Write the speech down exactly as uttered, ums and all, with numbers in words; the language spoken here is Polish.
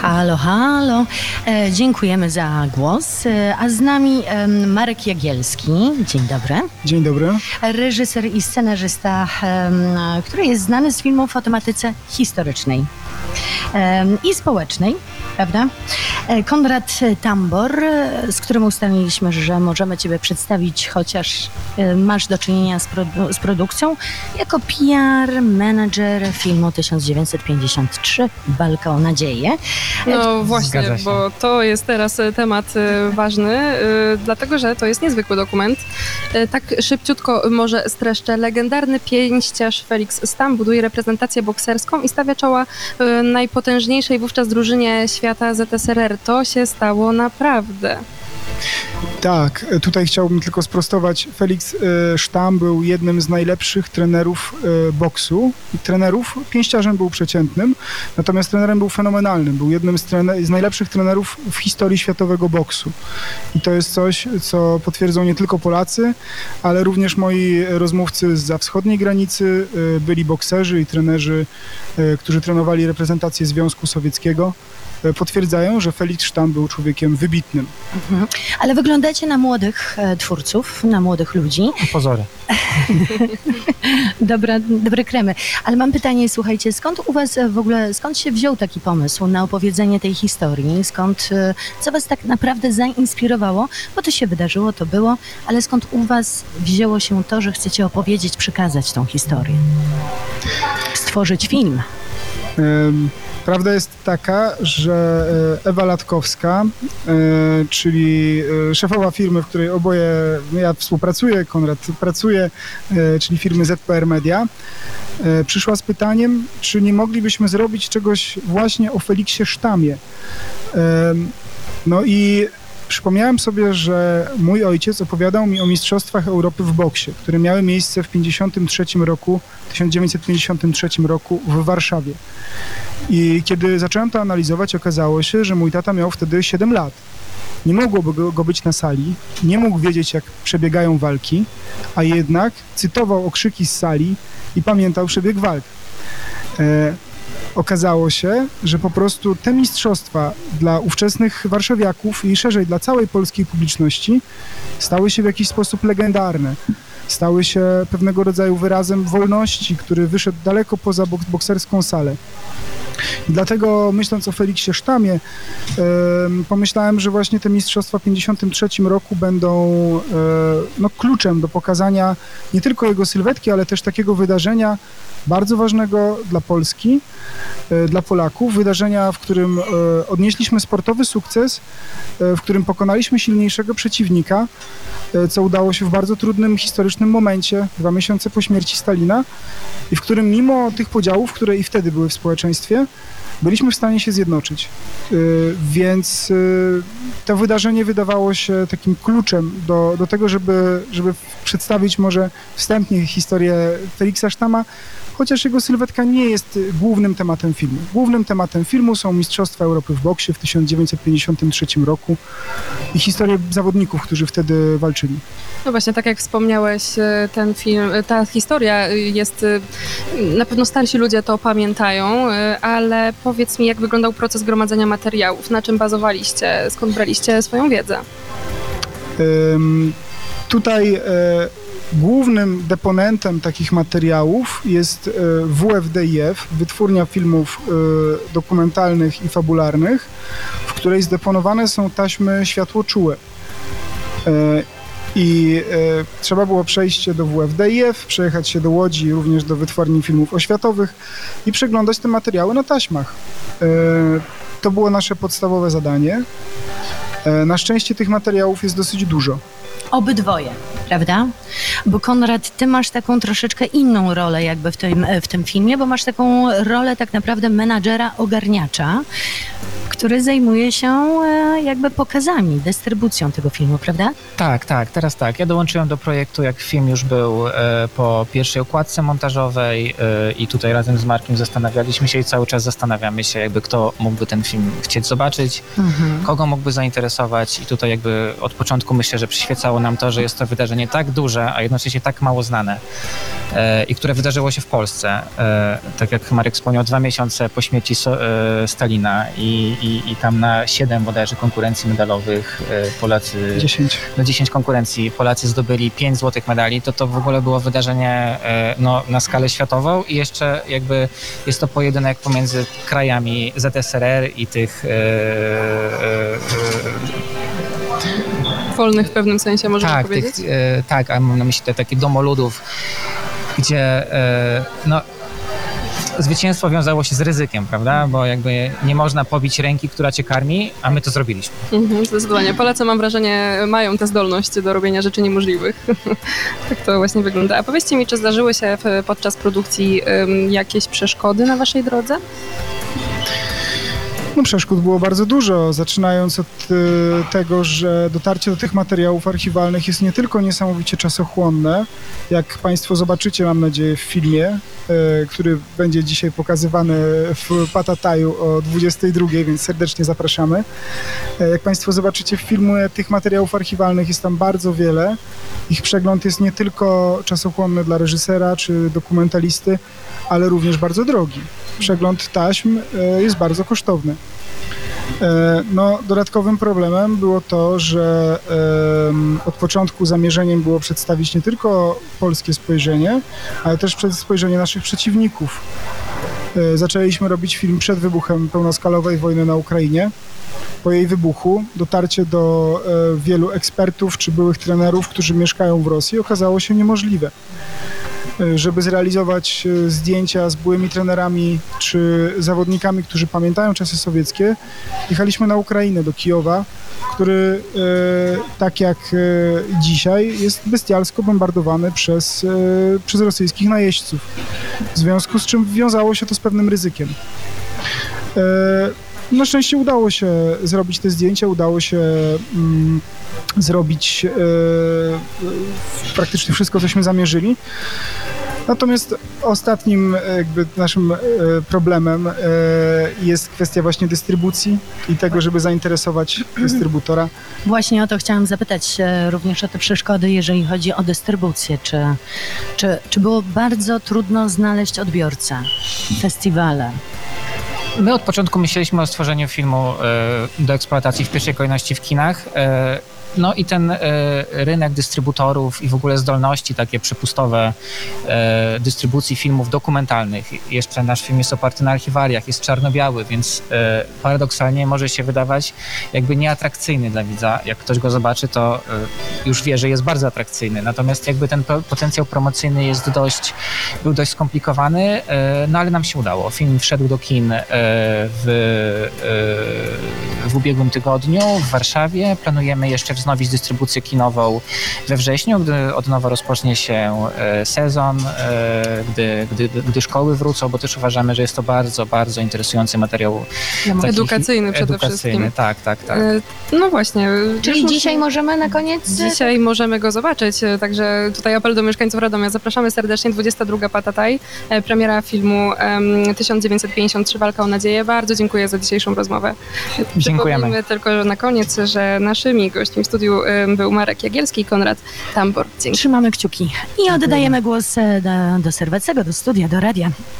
Halo, halo. E, dziękujemy za głos. E, a z nami e, Marek Jagielski. Dzień dobry. Dzień dobry. Reżyser i scenarzysta, e, który jest znany z filmów o tematyce historycznej e, i społecznej, prawda? E, Konrad Tambor, z którym ustaliliśmy, że możemy Ciebie przedstawić, chociaż e, masz do czynienia z, produ- z produkcją, jako P R manager filmu tysiąc dziewięćset pięćdziesiąt trzy Walka o nadzieję. No właśnie, bo to jest teraz temat ważny, dlatego że to jest niezwykły dokument. Tak szybciutko może streszczę. Legendarny pięściarz Felix Stam buduje reprezentację bokserską i stawia czoła najpotężniejszej wówczas drużynie świata Z S R R. To się stało naprawdę. Tak, tutaj chciałbym tylko sprostować. Felix e, Stam był jednym z najlepszych trenerów e, boksu. Trenerów, pięściarzem był przeciętnym, natomiast trenerem był fenomenalnym. Był jednym z, trener- z najlepszych trenerów w historii światowego boksu. I to jest coś, co potwierdzą nie tylko Polacy, ale również moi rozmówcy zza wschodniej granicy, e, byli bokserzy i trenerzy, e, którzy trenowali reprezentację Związku Sowieckiego. Potwierdzają, że Felix Stam był człowiekiem wybitnym. Mhm. Ale wyglądacie na młodych e, twórców, na młodych ludzi. Pozory. Dobra, dobre kremy. Ale mam pytanie, słuchajcie, skąd u was w ogóle, skąd się wziął taki pomysł na opowiedzenie tej historii? Skąd, e, co was tak naprawdę zainspirowało? Bo to się wydarzyło, to było, ale skąd u was wzięło się to, że chcecie opowiedzieć, przekazać tą historię? Stworzyć film? Um. Prawda jest taka, że Ewa Latkowska, czyli szefowa firmy, w której oboje ja współpracuję, Konrad pracuje, czyli firmy Z P R Media, przyszła z pytaniem, czy nie moglibyśmy zrobić czegoś właśnie o Feliksie Sztamie. No i przypomniałem sobie, że mój ojciec opowiadał mi o Mistrzostwach Europy w boksie, które miały miejsce w pięćdziesiątym trzecim roku, tysiąc dziewięćset pięćdziesiątym trzecim roku w Warszawie. I kiedy zacząłem to analizować, okazało się, że mój tata miał wtedy siedem lat. Nie mogłoby go, go być na sali, nie mógł wiedzieć, jak przebiegają walki, a jednak cytował okrzyki z sali i pamiętał przebieg walk. E, okazało się, że po prostu te mistrzostwa dla ówczesnych warszawiaków i szerzej dla całej polskiej publiczności stały się w jakiś sposób legendarne. Stały się pewnego rodzaju wyrazem wolności, który wyszedł daleko poza bok- bokserską salę. I dlatego, myśląc o Feliksie Sztamie, yy, pomyślałem, że właśnie te mistrzostwa w pięćdziesiątym trzecim roku będą yy, no, kluczem do pokazania nie tylko jego sylwetki, ale też takiego wydarzenia bardzo ważnego dla Polski, yy, dla Polaków, wydarzenia, w którym yy, odnieśliśmy sportowy sukces, yy, w którym pokonaliśmy silniejszego przeciwnika, yy, co udało się w bardzo trudnym historycznym momencie, dwa miesiące po śmierci Stalina, i w którym mimo tych podziałów, które i wtedy były w społeczeństwie, byliśmy w stanie się zjednoczyć. Yy, więc yy, to wydarzenie wydawało się takim kluczem do, do tego, żeby, żeby przedstawić może wstępnie historię Feliksa Sztama, chociaż jego sylwetka nie jest głównym tematem filmu. Głównym tematem filmu są Mistrzostwa Europy w boksie w tysiąc dziewięćset pięćdziesiątym trzecim roku i historie zawodników, którzy wtedy walczyli. No właśnie, tak jak wspomniałeś, ten film, ta historia jest, na pewno starsi ludzie to pamiętają, ale powiedz mi, jak wyglądał proces gromadzenia materiałów, na czym bazowaliście, skąd braliście swoją wiedzę? Um, tutaj e, głównym deponentem takich materiałów jest e, W F D I F, Wytwórnia Filmów e, Dokumentalnych i Fabularnych, w której zdeponowane są taśmy światłoczułe. E, I e, trzeba było przejść się do W F D I F, przejechać się do Łodzi, również do Wytwórni Filmów Oświatowych i przeglądać te materiały na taśmach. E, to było nasze podstawowe zadanie. E, na szczęście tych materiałów jest dosyć dużo. Obydwoje, prawda? Bo Konrad, ty masz taką troszeczkę inną rolę jakby w tym, w tym filmie, bo masz taką rolę tak naprawdę menadżera ogarniacza, który zajmuje się e, jakby pokazami, dystrybucją tego filmu, prawda? Tak, tak, teraz tak. Ja dołączyłem do projektu, jak film już był e, po pierwszej okładce montażowej e, i tutaj razem z Markiem zastanawialiśmy się i cały czas zastanawiamy się, jakby kto mógłby ten film chcieć zobaczyć, mhm. kogo mógłby zainteresować i tutaj jakby od początku myślę, że przyświecało nam to, że jest to wydarzenie tak duże, a jednocześnie tak mało znane e, i które wydarzyło się w Polsce. E, tak jak Marek wspomniał, dwa miesiące po śmierci so, e, Stalina i, i i, i tam na siedem bodajże konkurencji medalowych Polacy... dziesięć. Na dziesięć konkurencji Polacy zdobyli pięć złotych medali, to to w ogóle było wydarzenie no, na skalę światową i jeszcze jakby jest to pojedynek pomiędzy krajami Z S R R i tych... E, e, e, wolnych w pewnym sensie, można tak, powiedzieć? Tych, e, tak, a mam na myśli te takie domoludów, gdzie e, no, zwycięstwo wiązało się z ryzykiem, prawda? Bo jakby nie można pobić ręki, która cię karmi, a my to zrobiliśmy. Mhm, zdecydowanie. Polacy, mam wrażenie, mają tę zdolność do robienia rzeczy niemożliwych. Tak to właśnie wygląda. A powiedzcie mi, czy zdarzyły się w, podczas produkcji um, jakieś przeszkody na waszej drodze? No, przeszkód było bardzo dużo, zaczynając od y, tego, że dotarcie do tych materiałów archiwalnych jest nie tylko niesamowicie czasochłonne, jak Państwo zobaczycie, mam nadzieję, w filmie, y, który będzie dzisiaj pokazywany w Patataju o dwudziestej drugiej, więc serdecznie zapraszamy. Y, jak Państwo zobaczycie w filmie, tych materiałów archiwalnych jest tam bardzo wiele. Ich przegląd jest nie tylko czasochłonny dla reżysera czy dokumentalisty, ale również bardzo drogi. Przegląd taśm y, jest bardzo kosztowny. No, dodatkowym problemem było to, że e, od początku zamierzeniem było przedstawić nie tylko polskie spojrzenie, ale też spojrzenie naszych przeciwników. E, zaczęliśmy robić film przed wybuchem pełnoskalowej wojny na Ukrainie. Po jej wybuchu dotarcie do e, wielu ekspertów czy byłych trenerów, którzy mieszkają w Rosji, okazało się niemożliwe. Żeby zrealizować zdjęcia z byłymi trenerami czy zawodnikami, którzy pamiętają czasy sowieckie, jechaliśmy na Ukrainę, do Kijowa, który e, tak jak e, dzisiaj jest bestialsko bombardowany przez, e, przez rosyjskich najeźdźców, w związku z czym wiązało się to z pewnym ryzykiem. E, na szczęście udało się zrobić te zdjęcia, udało się mm, zrobić e, praktycznie wszystko, cośmy zamierzyli. Natomiast ostatnim jakby naszym problemem jest kwestia właśnie dystrybucji i tego, żeby zainteresować dystrybutora. Właśnie o to chciałam zapytać również o te przeszkody, jeżeli chodzi o dystrybucję. Czy, czy, czy było bardzo trudno znaleźć odbiorcę? Festiwale. My od początku myśleliśmy o stworzeniu filmu do eksploatacji w pierwszej kolejności w kinach. No i ten e, rynek dystrybutorów i w ogóle zdolności takie przepustowe e, dystrybucji filmów dokumentalnych. Jeszcze nasz film jest oparty na archiwaliach, jest czarno-biały, więc e, paradoksalnie może się wydawać jakby nieatrakcyjny dla widza. Jak ktoś go zobaczy, to e, już wie, że jest bardzo atrakcyjny. Natomiast jakby ten pro, potencjał promocyjny jest dość, był dość skomplikowany, e, no ale nam się udało. Film wszedł do kin e, w, e, w ubiegłym tygodniu w Warszawie. Planujemy jeszcze wznowić dystrybucję kinową we wrześniu, gdy od nowa rozpocznie się sezon, gdy, gdy, gdy szkoły wrócą, bo też uważamy, że jest to bardzo, bardzo interesujący materiał. Edukacyjny przede edukacyjny, wszystkim. Tak, tak, tak. No właśnie. Czyli dzisiaj możemy na koniec? Dzisiaj możemy go zobaczyć, także tutaj apel do mieszkańców Radomia. Zapraszamy serdecznie, dwudziesta druga Patataj, premiera filmu um, tysiąc dziewięćset pięćdziesiąt trzy Walka o nadzieję. Bardzo dziękuję za dzisiejszą rozmowę. Dziękujemy. Przypomnijmy tylko na koniec, że naszymi gośćmi w studiu był Marek Jagielski i Konrad Tambor. Dzięki. Trzymamy kciuki i oddajemy głos do, do Serwacego, do studia, do radia.